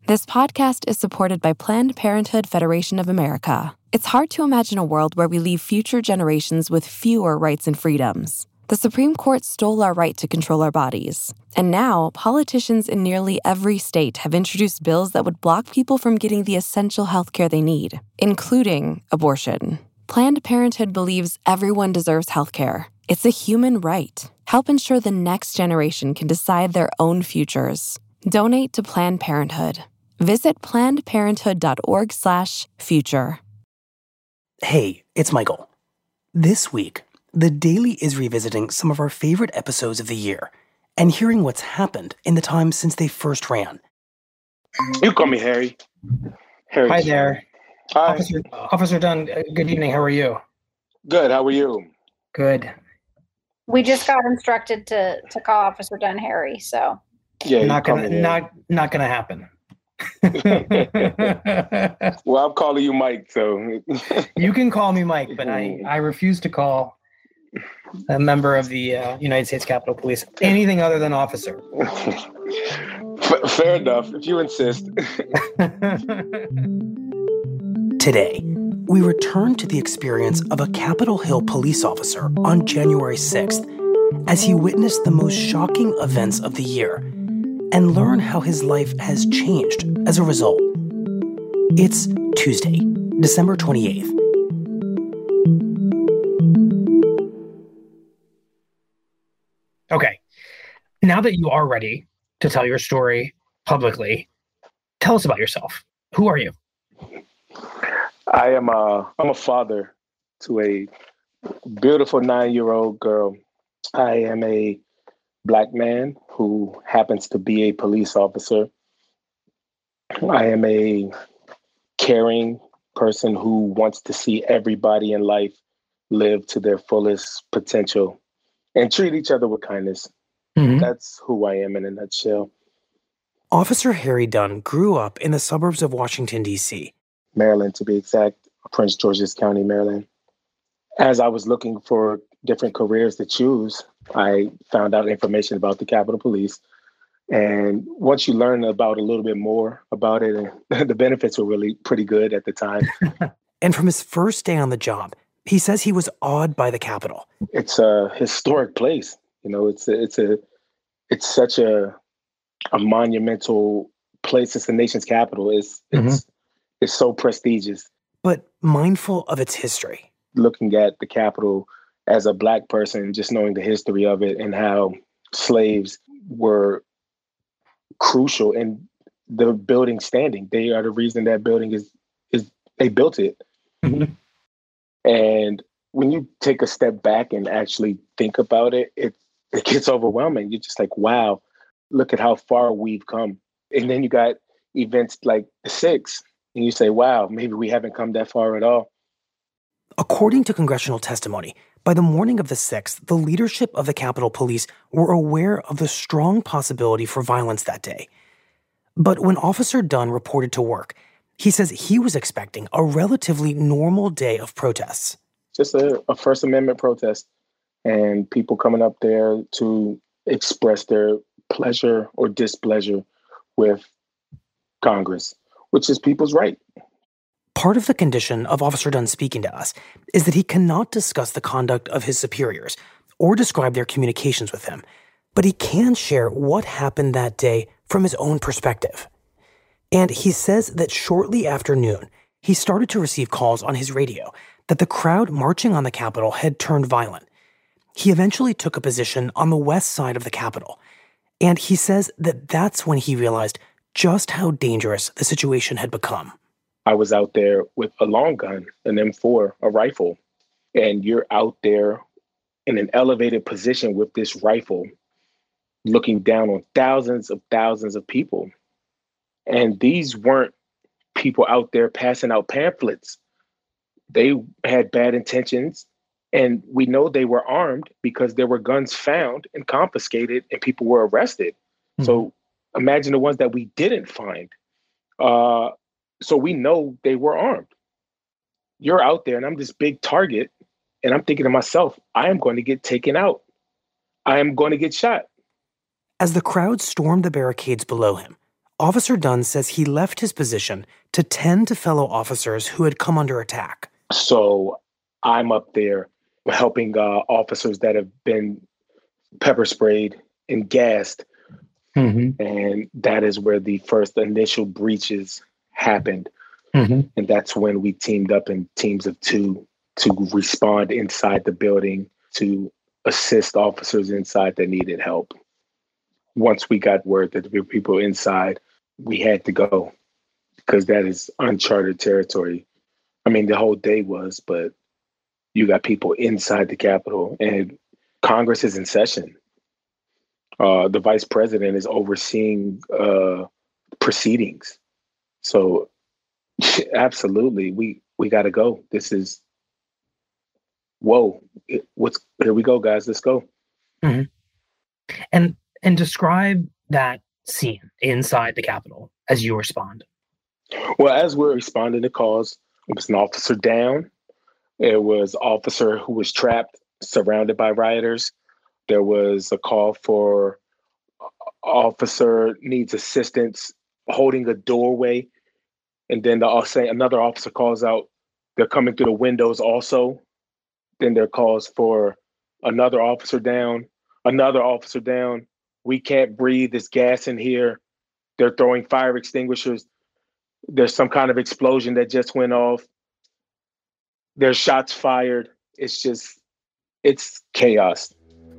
This podcast is supported by Planned Parenthood Federation of America. It's hard to imagine a world where we leave future generations with fewer rights and freedoms. The Supreme Court stole our right to control our bodies. And now, politicians in nearly every state have introduced bills that would block people from getting the essential health care they need, including abortion. Planned Parenthood believes everyone deserves health care. It's a human right. Help ensure the next generation can decide their own futures. Donate to Planned Parenthood. Visit plannedparenthood.org/future. Hey, it's Michael. This week, The Daily is revisiting some of our favorite episodes of the year and hearing what's happened in the time since they first ran. You call me Harry. Hi there. Hi. Officer Dunn, good evening. How are you? Good. How are you? Good. We just got instructed to call Officer Dunn Harry, so. Yeah, not gonna happen. Well, I'm calling you Mike, so. You can call me Mike, but I refuse to call a member of the United States Capitol Police anything other than officer. Fair enough, if you insist. Today, we return to the experience of a Capitol Hill police officer on January 6th as he witnessed the most shocking events of the year and learn how his life has changed as a result. It's Tuesday, December 28th. Okay. Now that you are ready to tell your story publicly, tell us about yourself. Who are you? I'm a father to a beautiful 9-year-old girl. I am a Black man who happens to be a police officer. I am a caring person who wants to see everybody in life live to their fullest potential and treat each other with kindness. Mm-hmm. That's who I am in a nutshell. Officer Harry Dunn grew up in the suburbs of Washington, D.C. Maryland, to be exact, Prince George's County, Maryland. As I was looking for different careers to choose, I found out information about the Capitol Police. And once you learn about a little bit more about it, the benefits were really pretty good at the time. And from his first day on the job, he says he was awed by the Capitol. It's a historic place. You know, it's such a monumental place. It's the nation's capital. It's so prestigious. But mindful of its history. Looking at the Capitol as a Black person, just knowing the history of it and how slaves were crucial in the building standing. They are the reason that building is they built it. Mm-hmm. And when you take a step back and actually think about it, it gets overwhelming. You're just like, wow, look at how far we've come. And then you got events like the 6th, and you say, wow, maybe we haven't come that far at all. According to congressional testimony, by the morning of the 6th, the leadership of the Capitol Police were aware of the strong possibility for violence that day. But when Officer Dunn reported to work, he says he was expecting a relatively normal day of protests. Just a First Amendment protest and people coming up there to express their pleasure or displeasure with Congress, which is people's right. Part of the condition of Officer Dunn speaking to us is that he cannot discuss the conduct of his superiors or describe their communications with him, but he can share what happened that day from his own perspective. And he says that shortly after noon, he started to receive calls on his radio that the crowd marching on the Capitol had turned violent. He eventually took a position on the west side of the Capitol, and he says that that's when he realized just how dangerous the situation had become. I was out there with a long gun, an M4, a rifle, and you're out there in an elevated position with this rifle, looking down on thousands of people. And these weren't people out there passing out pamphlets. They had bad intentions, and we know they were armed because there were guns found and confiscated and people were arrested. Mm-hmm. So imagine the ones that we didn't find. So we know they were armed. You're out there and I'm this big target and I'm thinking to myself, I am going to get taken out. I am going to get shot. As the crowd stormed the barricades below him, Officer Dunn says he left his position to tend to fellow officers who had come under attack. So I'm up there helping officers that have been pepper sprayed and gassed. Mm-hmm. And that is where the first initial breaches happened. Mm-hmm. And that's when we teamed up in teams of 2 to respond inside the building to assist officers inside that needed help. Once we got word that there were people inside, we had to go because that is uncharted territory. I mean, the whole day was, but you got people inside the Capitol and Congress is in session. The vice president is overseeing proceedings. So absolutely, we got to go. This is, whoa, here we go, guys, let's go. Mm-hmm. And describe that scene inside the Capitol as you respond. Well, as we're responding to calls, it was an officer down. It was an officer who was trapped, surrounded by rioters. There was a call for officer needs assistance holding a doorway. And then another officer calls out, they're coming through the windows also. Then there are calls for another officer down. We can't breathe. There's gas in here. They're throwing fire extinguishers. There's some kind of explosion that just went off. There's shots fired. It's chaos.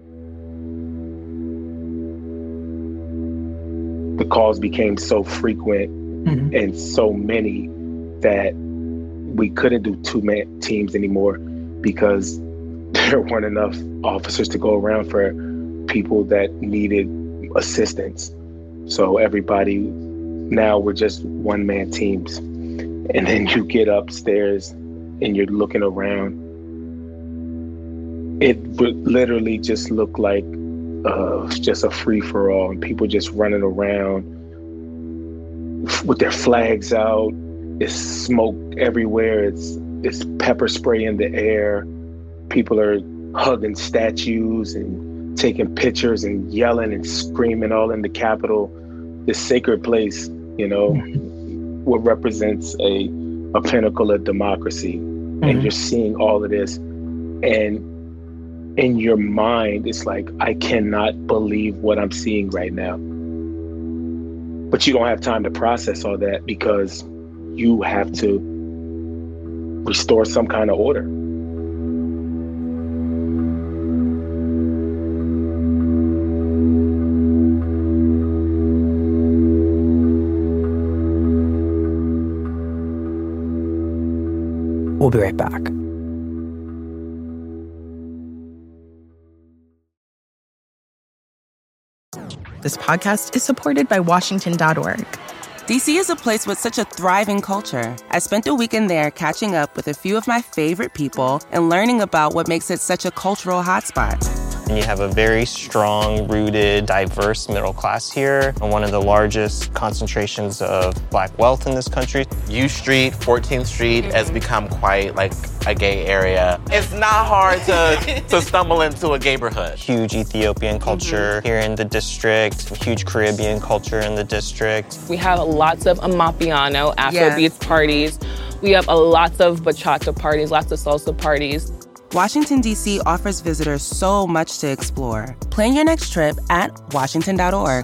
The calls became so frequent and so many that we couldn't do 2-man teams anymore because there weren't enough officers to go around for people that needed assistance. So now we're just 1-man teams. And then you get upstairs and you're looking around. It would literally just look like just a free-for-all and people just running around with their flags out. There's smoke everywhere. It's pepper spray in the air. People are hugging statues and taking pictures and yelling and screaming all in the Capitol, this sacred place, what represents a pinnacle of democracy. And you're seeing all of this. And in your mind, it's like, I cannot believe what I'm seeing right now. But you don't have time to process all that because you have to restore some kind of order. We'll be right back. This podcast is supported by Washington.org. DC is a place with such a thriving culture. I spent a weekend there catching up with a few of my favorite people and learning about what makes it such a cultural hotspot. And you have a very strong, rooted, diverse middle class here, and one of the largest concentrations of Black wealth in this country. U Street, 14th Street has become quite like a gay area. It's not hard to stumble into a neighborhood. Huge Ethiopian culture here in the district, huge Caribbean culture in the district. We have lots of Amapiano, Afrobeats parties. We have lots of bachata parties, lots of salsa parties. Washington, D.C. offers visitors so much to explore. Plan your next trip at washington.org.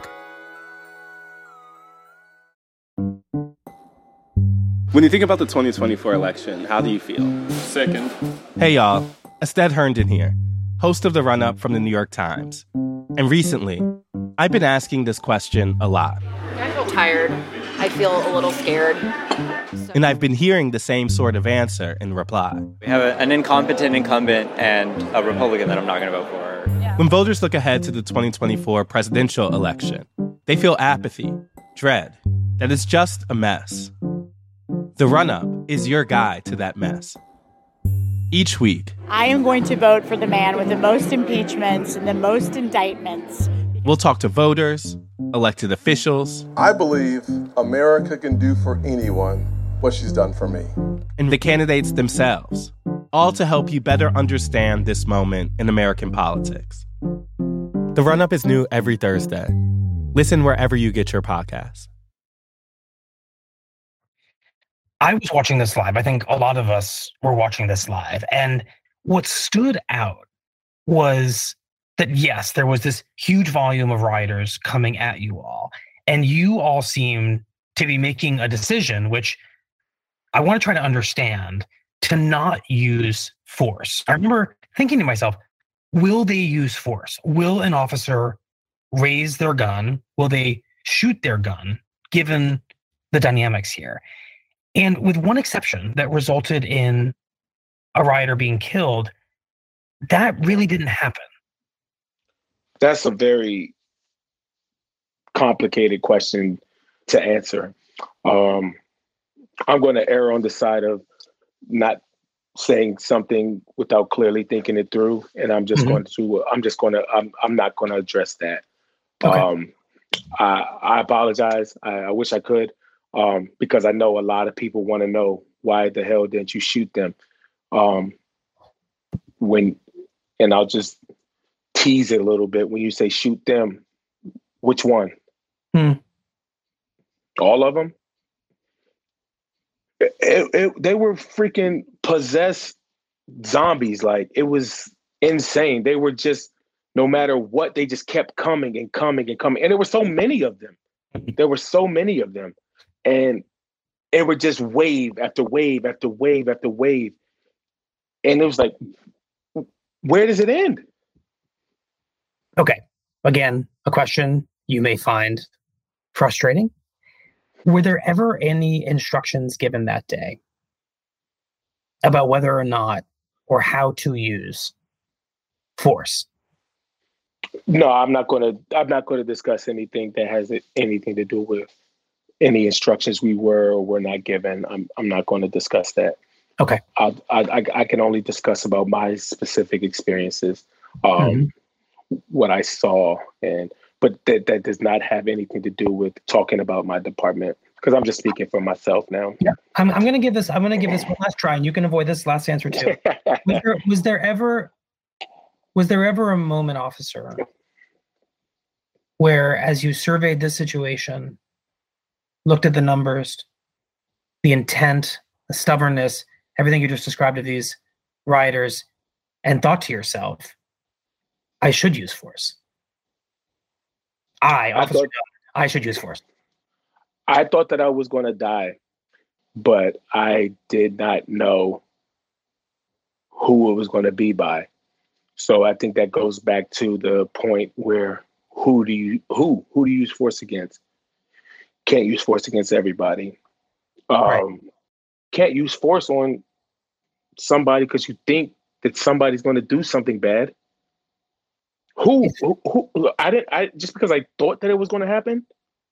When you think about the 2024 election, how do you feel? Sickened. Hey, y'all. Ested Herndon here, host of The Run-Up from the New York Times. And recently, I've been asking this question a lot. I feel tired. I feel a little scared. And I've been hearing the same sort of answer in reply. We have an incompetent incumbent and a Republican that I'm not going to vote for. Yeah. When voters look ahead to the 2024 presidential election, they feel apathy, dread, that it's just a mess. The Run-Up is your guide to that mess. Each week, I am going to vote for the man with the most impeachments and the most indictments. We'll talk to voters, elected officials. I believe America can do for anyone what she's done for me. And the candidates themselves, all to help you better understand this moment in American politics. The Run-Up is new every Thursday. Listen wherever you get your podcasts. I was watching this live. I think a lot of us were watching this live. And what stood out was that, yes, there was this huge volume of rioters coming at you all. And you all seemed to be making a decision, which I want to try to understand, to not use force. I remember thinking to myself, will they use force? Will an officer raise their gun? Will they shoot their gun, given the dynamics here? And with one exception that resulted in a rioter being killed, that really didn't happen. That's a very complicated question to answer. I'm going to err on the side of not saying something without clearly thinking it through, and I'm not going to address that. Okay. I apologize. I wish I could, because I know a lot of people want to know, why the hell didn't you shoot them? And I'll just tease it a little bit. When you say shoot them, which one? All of them? They were freaking possessed zombies. Like, it was insane. They were just, no matter what, they just kept coming and coming and coming. And there were so many of them. And it would just wave after wave after wave after wave. And it was like, where does it end? Okay. Again, a question you may find frustrating. Were there ever any instructions given that day about whether or not or how to use force? No, I'm not going to discuss anything that has anything to do with any instructions we were or were not given. I'm not going to discuss that. Okay. I can only discuss about my specific experiences, what I saw, but that does not have anything to do with talking about my department, because I'm just speaking for myself now. Yeah. I'm going to give this one last try, and you can avoid this last answer too. Was there ever a moment, officer, where, as you surveyed this situation, looked at the numbers, the intent, the stubbornness, everything you just described of these rioters, and thought to yourself, I should use force? I should use force. I thought that I was going to die, but I did not know who it was going to be by. So I think that goes back to the point where who do you use force against? Can't use force against everybody. Right. Can't use force on somebody because you think that somebody's going to do something bad. Who? Just because I thought that it was going to happen.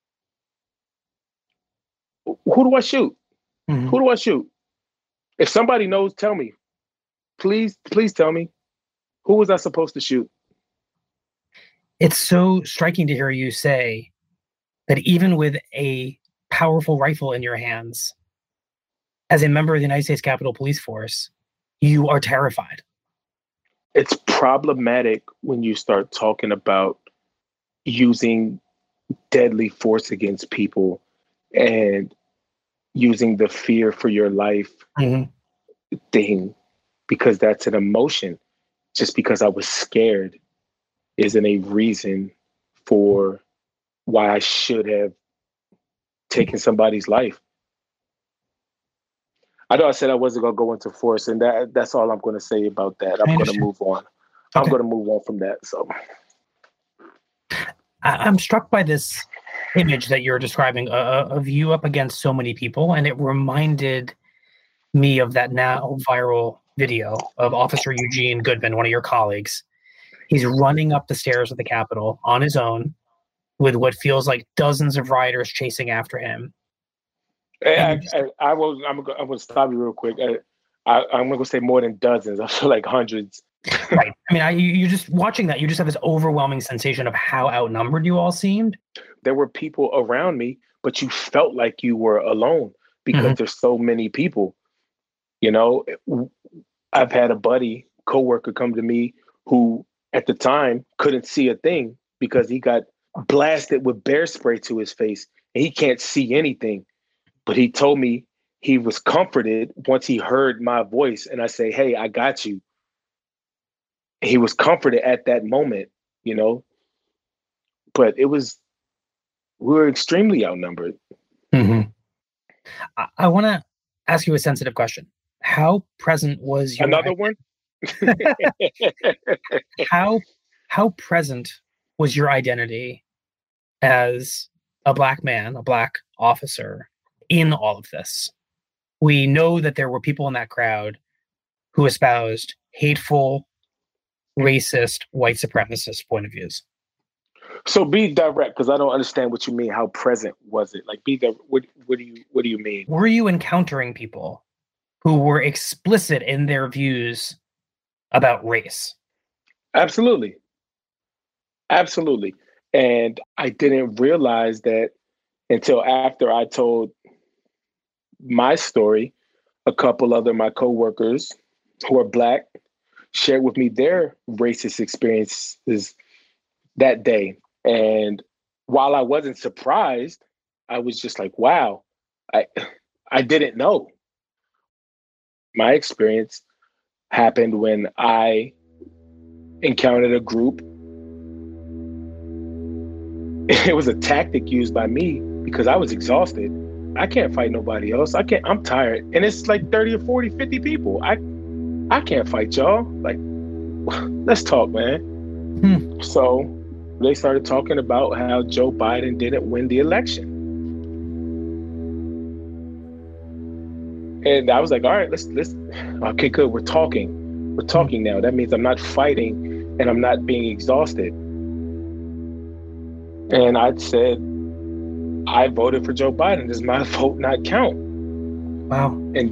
Who do I shoot? Mm-hmm. Who do I shoot? If somebody knows, tell me. Please tell me. Who was I supposed to shoot? It's so striking to hear you say that even with a powerful rifle in your hands, as a member of the United States Capitol Police Force, you are terrified. It's problematic when you start talking about using deadly force against people and using the fear for your life thing, because that's an emotion. Just because I was scared isn't a reason for why I should have taken somebody's life. I know I said I wasn't going to go into force, and that's all I'm going to say about that. I'm going to move on. Okay. I'm going to move on from that. So I'm struck by this image that you're describing of you up against so many people, and it reminded me of that now viral video of Officer Eugene Goodman, one of your colleagues. He's running up the stairs of the Capitol on his own with what feels like dozens of rioters chasing after him. I'm going to stop you real quick. I'm going to say more than dozens. I feel like hundreds. Right. I mean, you just watching that, you just have this overwhelming sensation of how outnumbered you all seemed. There were people around me, but you felt like you were alone because there's so many people. You know, I've had a coworker come to me who at the time couldn't see a thing because he got blasted with bear spray to his face and he can't see anything. But he told me he was comforted once he heard my voice and I say, hey, I got you. He was comforted at that moment, you know, but we were extremely outnumbered. Mm-hmm. I want to ask you a sensitive question. How present was your another one? How present was your identity as a Black man, a Black officer in all of this? We know that there were people in that crowd who espoused hateful, racist, white supremacist point of views. So be direct, because I don't understand what you mean. How present was it? Like, what do you mean? Were you encountering people who were explicit in their views about race? Absolutely. Absolutely. And I didn't realize that until after I told my story. A couple other my coworkers who are Black shared with me their racist experiences that day. And while I wasn't surprised, I was just like, wow, I didn't know. My experience happened when I encountered a group. It was a tactic used by me because I was exhausted. I can't fight nobody else. I'm tired. And it's like 30 or 40, 50 people. I can't fight y'all. Like, let's talk, man. So they started talking about how Joe Biden didn't win the election. And I was like, all right, let's okay, good. We're talking now. That means I'm not fighting and I'm not being exhausted. And I said, I voted for Joe Biden. Does my vote not count? Wow. And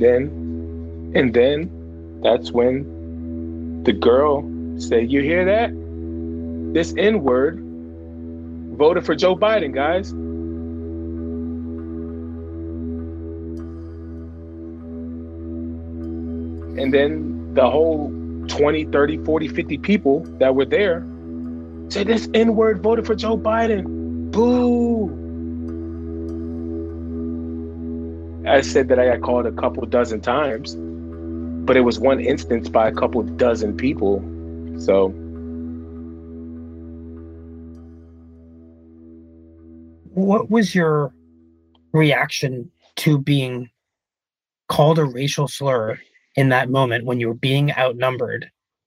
then that's when the girl said, you hear that? This N-word voted for Joe Biden, guys. And then the whole 20, 30, 40, 50 people that were there said, this N-word voted for Joe Biden. Boo. I said that I got called a couple dozen times, but it was one instance by a couple dozen people. So. What was your reaction to being called a racial slur in that moment when you were being outnumbered?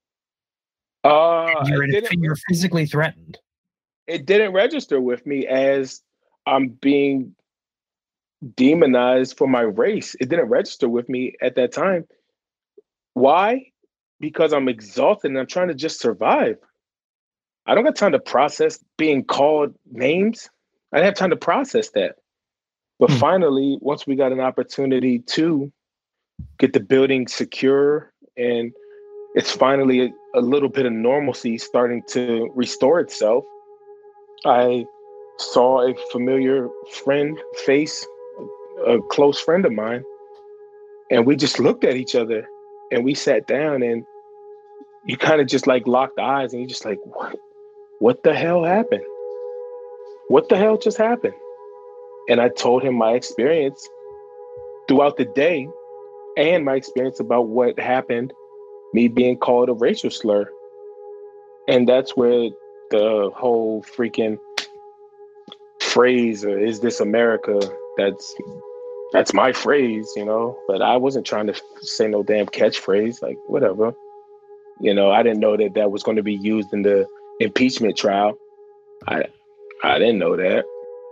You're physically threatened. It didn't register with me as I'm being demonized for my race. It didn't register with me at that time. Why? Because I'm exhausted and I'm trying to just survive. I don't got time to process being called names. I didn't have time to process that. But finally, once we got an opportunity to get the building secure and it's finally a little bit of normalcy starting to restore itself, I saw a familiar face, a close friend of mine, and we just looked at each other and we sat down and you kind of just like locked eyes and you're just like, what the hell happened? What the hell just happened? And I told him my experience throughout the day and my experience about what happened, me being called a racial slur. And that's where the whole freaking phrase, is this America? That's my phrase, you know, but I wasn't trying to say no damn catchphrase, like whatever. You know, I didn't know that was going to be used in the impeachment trial. I didn't know that.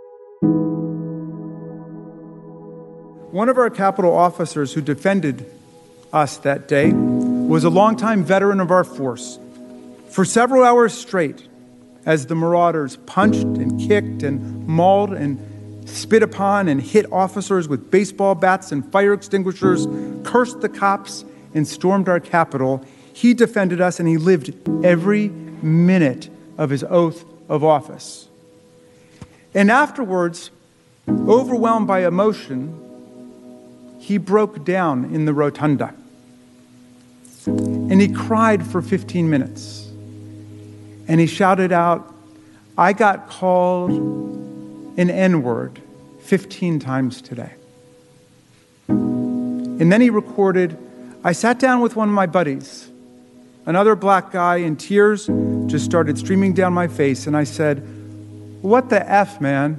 One of our Capitol officers who defended us that day was a longtime veteran of our force. For several hours straight, as the marauders punched and kicked and mauled and spit upon and hit officers with baseball bats and fire extinguishers, cursed the cops, and stormed our Capitol, he defended us and he lived every minute of his oath of office. And afterwards, overwhelmed by emotion, he broke down in the rotunda. And he cried for 15 minutes. And he shouted out, I got called an N-word 15 times today. And then he recorded, I sat down with one of my buddies, another black guy, and tears just started streaming down my face. And I said, what the F, man?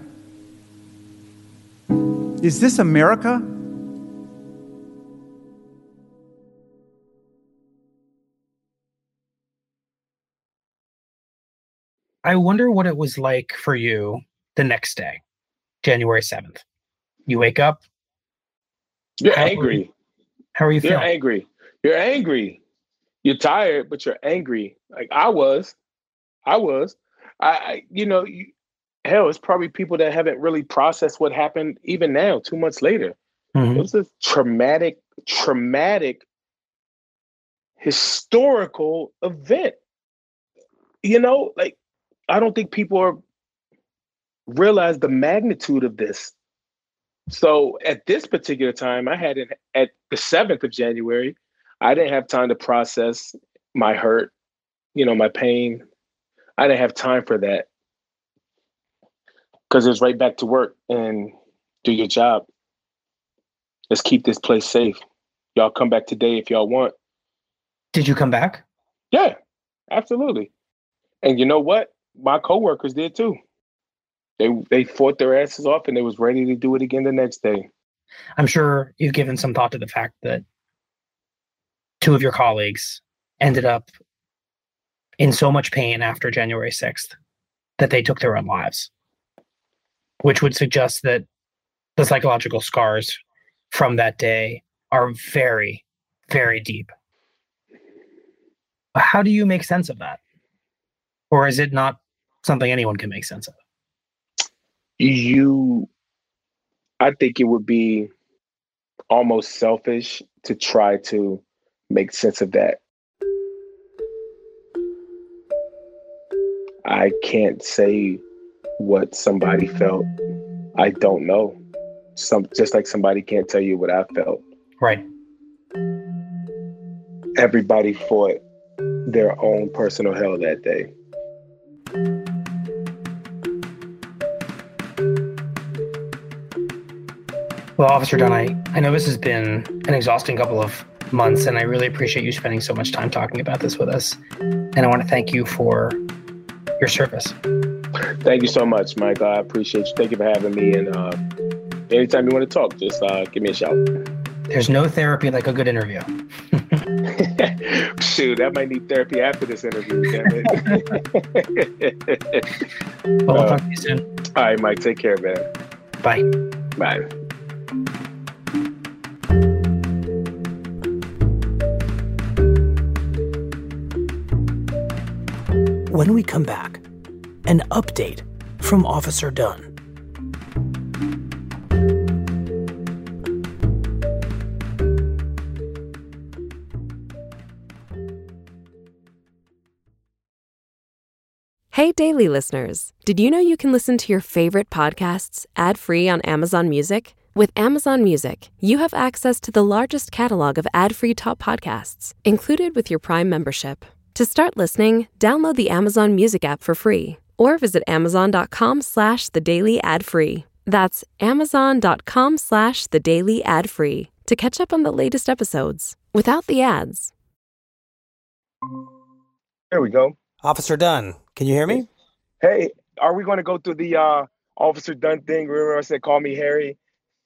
Is this America? I wonder what it was like for you the next day, January 7th. You wake up. You're angry. How are you feeling? You're angry. You're angry. You're tired, but you're angry. Like I was. Hell, it's probably people that haven't really processed what happened even now, 2 months later. Mm-hmm. It was a traumatic, historical event. I don't think people realize the magnitude of this. So at this particular time, at the 7th of January, I didn't have time to process my hurt, my pain. I didn't have time for that because it was right back to work and do your job. Let's keep this place safe. Y'all come back today if y'all want. Did you come back? Yeah, absolutely. And you know what? My coworkers did too. They fought their asses off and they was ready to do it again the next day. I'm sure you've given some thought to the fact that 2 of your colleagues ended up in so much pain after January 6th that they took their own lives, which would suggest that the psychological scars from that day are very, very deep. How do you make sense of that? Or is it not something anyone can make sense of? I think it would be almost selfish to try to make sense of that. I can't say what somebody felt. I don't know. Just like somebody can't tell you what I felt. Right. Everybody fought their own personal hell that day. Well, Officer Dunn, I know this has been an exhausting couple of months, and I really appreciate you spending so much time talking about this with us. And I want to thank you for your service. Thank you so much, Mike. I appreciate you. Thank you for having me. And anytime you want to talk, just give me a shout. There's no therapy like a good interview. Shoot, I might need therapy after this interview. Damn it. Well, we'll talk to you soon. All right, Mike. Take care, man. Bye. Bye. When we come back, an update from Officer Dunn. Hey, Daily listeners. Did you know you can listen to your favorite podcasts ad-free on Amazon Music? With Amazon Music, you have access to the largest catalog of ad-free top podcasts, included with your Prime membership. To start listening, download the Amazon Music app for free or visit amazon.com/thedailyadfree. That's amazon.com/thedailyadfree to catch up on the latest episodes without the ads. There we go. Officer Dunn, can you hear me? Hey, are we going to go through the Officer Dunn thing? Remember I said, call me Harry?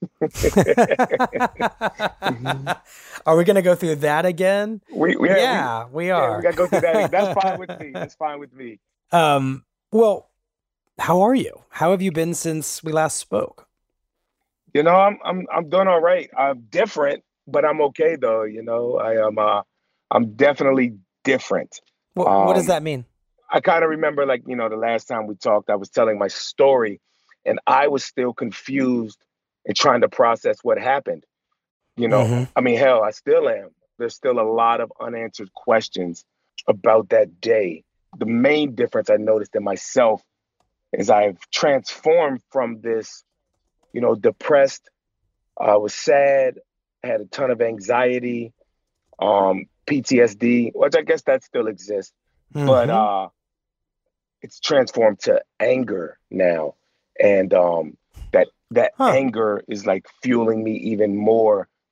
Are we going to go through that again? We are. Yeah, we got to go through that. That's fine with me. That's fine with me. Well, how are you? How have you been since we last spoke? I'm doing all right. I'm different, but I'm okay though. I'm definitely different. What does that mean? I kind of remember, the last time we talked, I was telling my story, and I was still confused and trying to process what happened. Mm-hmm. I mean, hell, I still am. There's still a lot of unanswered questions about that day. The main difference I noticed in myself is I've transformed from this, depressed. I was sad, had a ton of anxiety, PTSD, which I guess that still exists, but it's transformed to anger now. And that anger is fueling me even more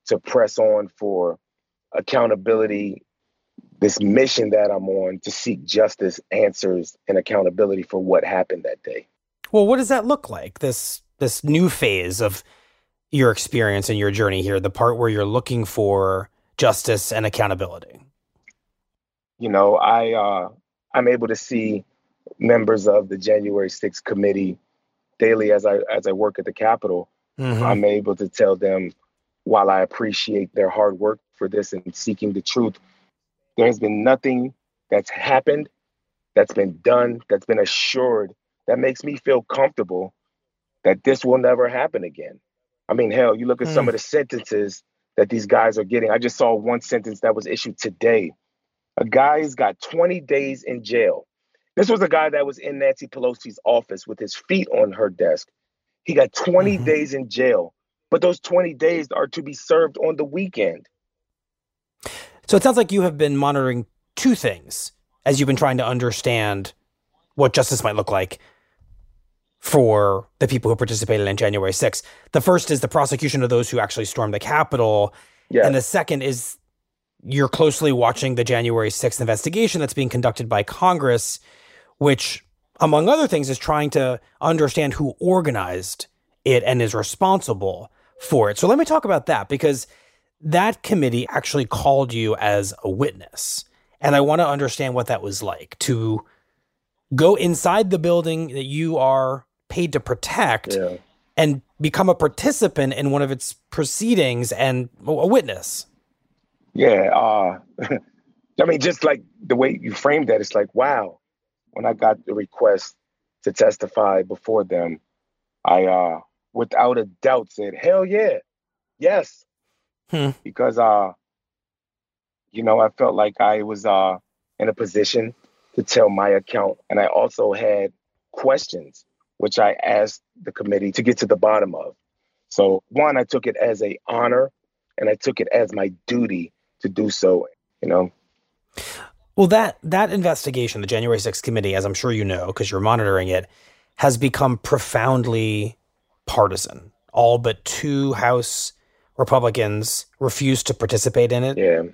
to press on for accountability, this mission that I'm on to seek justice, answers, and accountability for what happened that day. Well, what does that look like? This new phase of your experience and your journey here, the part where you're looking for justice and accountability. You know, I'm able to see members of the January 6th committee daily as I work at the Capitol. Mm-hmm. I'm able to tell them, while I appreciate their hard work for this and seeking the truth, there has been nothing that's happened, that's been done, that's been assured, that makes me feel comfortable that this will never happen again. I mean, hell, you look at some of the sentences that these guys are getting. I just saw one sentence that was issued today. A guy's got 20 days in jail. This was a guy that was in Nancy Pelosi's office with his feet on her desk. He got 20 days in jail, but those 20 days are to be served on the weekend. So it sounds like you have been monitoring two things as you've been trying to understand what justice might look like for the people who participated in January 6th. The first is the prosecution of those who actually stormed the Capitol. Yes. And the second is you're closely watching the January 6th investigation that's being conducted by Congress, which, among other things, is trying to understand who organized it and is responsible for it. So let me talk about that, because that committee actually called you as a witness. And I want to understand what that was like to go inside the building that you are paid to protect and become a participant in one of its proceedings and a witness. Yeah. I mean, just like the way you framed that, it's like, wow. When I got the request to testify before them, I, without a doubt, said, hell yeah, yes. Because, you know, I felt like I was in a position to tell my account. And I also had questions, which I asked the committee to get to the bottom of. So, one, I took it as an honor, and I took it as my duty to do so, you know. Well, that investigation, the January 6th committee, as I'm sure you know, because you're monitoring it, has become profoundly partisan. All but 2 House Republicans refused to participate in it. Yeah.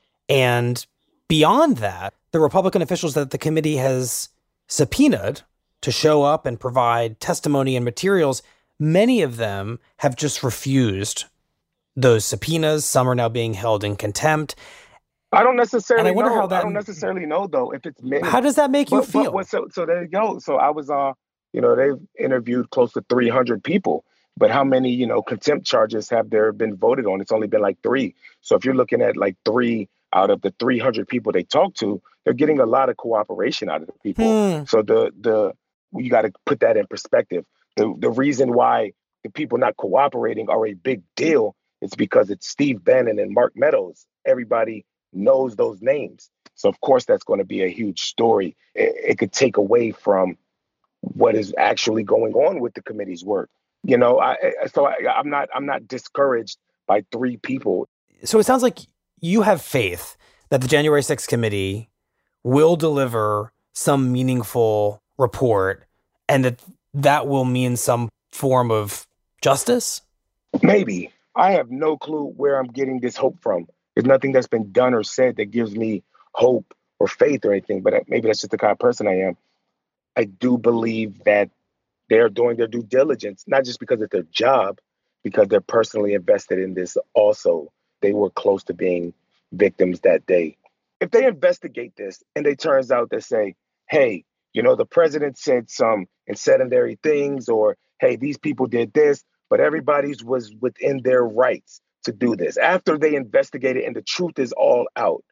And beyond that, the Republican officials that the committee has subpoenaed to show up and provide testimony and materials, many of them have just refused those subpoenas. Some are now being held in contempt. I don't necessarily and I wonder know. How that, I don't necessarily know, though, if it's many. How does that make you feel? So there you go. So I was, you know, they've interviewed close to 300 people. But how many, you know, contempt charges have there been voted on? It's only been like 3. So if you're looking at like 3 out of the 300 people they talked to, they're getting a lot of cooperation out of the people. So you got to put that in perspective. The reason why the people not cooperating are a big deal is because it's Steve Bannon and Mark Meadows. Everybody knows those names. So of course that's going to be a huge story. It could take away from what is actually going on with the committee's work. You know, I'm not discouraged by 3 people. So it sounds like you have faith that the January 6th committee will deliver some meaningful report and that will mean some form of justice? Maybe. I have no clue where I'm getting this hope from. There's nothing that's been done or said that gives me hope or faith or anything, but maybe that's just the kind of person I am. I do believe that they're doing their due diligence, not just because of their job, because they're personally invested in this also. They were close to being victims that day. If they investigate this and it turns out they say, hey, you know, the president said some incendiary things, or, hey, these people did this, but everybody's was within their rights to do this. After they investigate it and the truth is all out,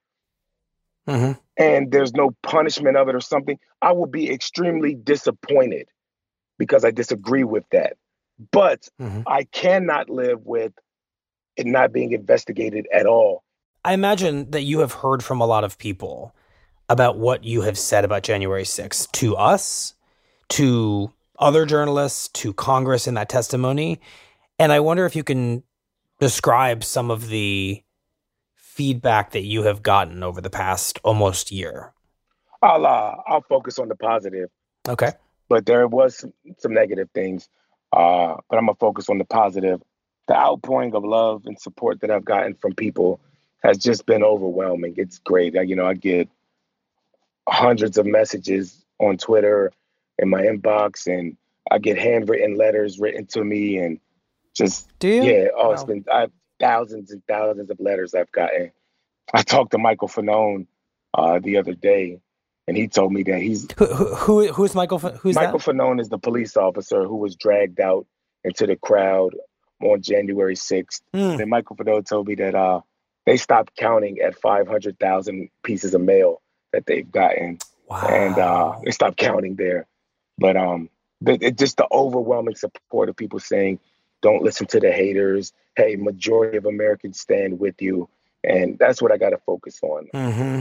and there's no punishment of it or something, I will be extremely disappointed because I disagree with that. But I cannot live with it not being investigated at all. I imagine that you have heard from a lot of people about what you have said about January 6th to us, to other journalists, to Congress in that testimony. And I wonder if you can describe some of the feedback that you have gotten over the past almost year. I'll focus on the positive. Okay. But there was some negative things. But I'm going to focus on the positive the outpouring of love and support that I've gotten from people has just been overwhelming. It's great. I get hundreds of messages on Twitter in my inbox, and I get handwritten letters written to me, and just, do you? Yeah. Oh, Wow. it's been thousands and thousands of letters I've gotten. I talked to Michael Fanone the other day, and he told me that he's who's Michael? Who's Michael that? Fanone is the police officer who was dragged out into the crowd on January 6th. And Michael Fanone told me that they stopped counting at 500,000 pieces of mail that they've gotten. Wow. And they stopped counting there. But just the overwhelming support of people saying, don't listen to the haters. Hey, majority of Americans stand with you. And that's what I got to focus on. Mm-hmm.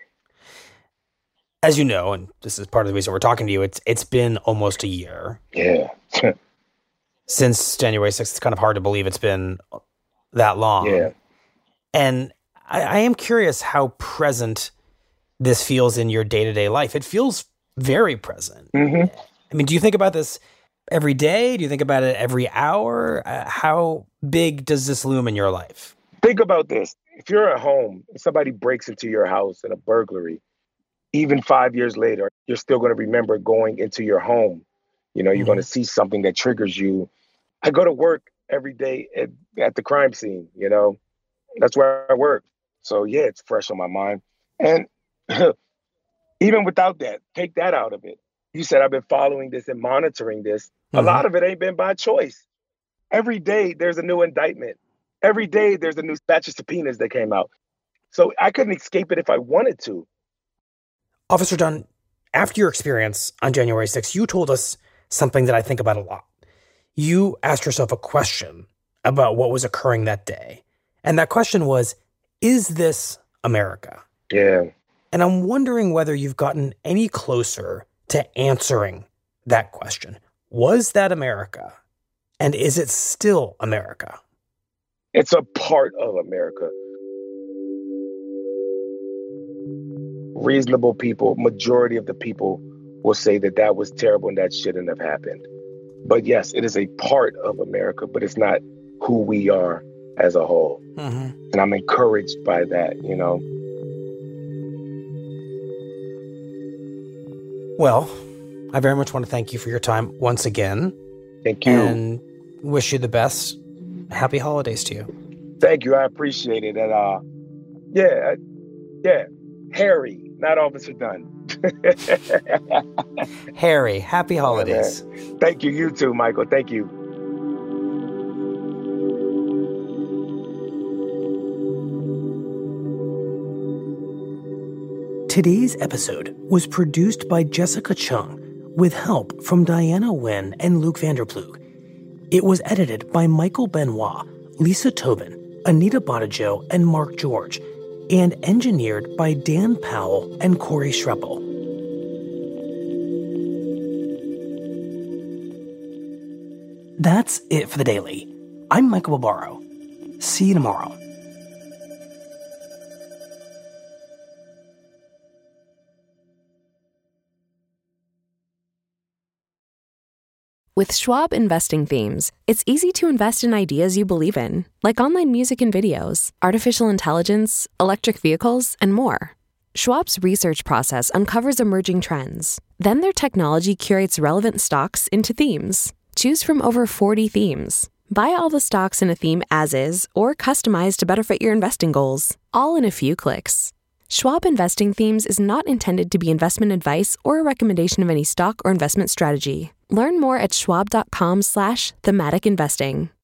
As you know, and this is part of the reason we're talking to you, it's been almost a year. Yeah. Since January 6th. It's kind of hard to believe it's been that long. Yeah. And I am curious how present this feels in your day-to-day life. It feels very present. Mm-hmm. I mean, do you think about this every day? Do you think about it every hour? How big does this loom in your life? Think about this. If you're at home and somebody breaks into your house in a burglary, even 5 years later, you're still going to remember going into your home. You're going to see something that triggers you. I go to work every day at the crime scene, That's where I work. So, yeah, it's fresh on my mind. And even without that, take that out of it. You said I've been following this and monitoring this. A lot of it ain't been by choice. Every day there's a new indictment. Every day there's a new batch of subpoenas that came out. So I couldn't escape it if I wanted to. Officer Dunn, after your experience on January 6th, you told us something that I think about a lot. You asked yourself a question about what was occurring that day. And that question was, is this America? Yeah. And I'm wondering whether you've gotten any closer to answering that question. Was that America? And is it still America? It's a part of America. Reasonable people, majority of the people will say that was terrible and that shouldn't have happened. But yes, it is a part of America, but it's not who we are as a whole. Mm-hmm. And I'm encouraged by that, Well, I very much want to thank you for your time once again. Thank you. And wish you the best. Happy holidays to you. Thank you. I appreciate it. And yeah, Harry, not Officer Dunn. Harry, happy holidays. Thank you. You too, Michael. Thank you. Today's episode was produced by Jessica Chung with help from Diana Nguyen and Luke Vanderploeg. It was edited by Michael Benoit, Lisa Tobin, Anita Bottaggio, and Mark George, and engineered by Dan Powell and Corey Schreppel. That's it for the Daily. I'm Michael Barbaro. See you tomorrow. With Schwab Investing Themes, it's easy to invest in ideas you believe in, like online music and videos, artificial intelligence, electric vehicles, and more. Schwab's research process uncovers emerging trends. Then their technology curates relevant stocks into themes. Choose from over 40 themes. Buy all the stocks in a theme as is or customize to better fit your investing goals, all in a few clicks. Schwab Investing Themes is not intended to be investment advice or a recommendation of any stock or investment strategy. Learn more at schwab.com/thematic investing.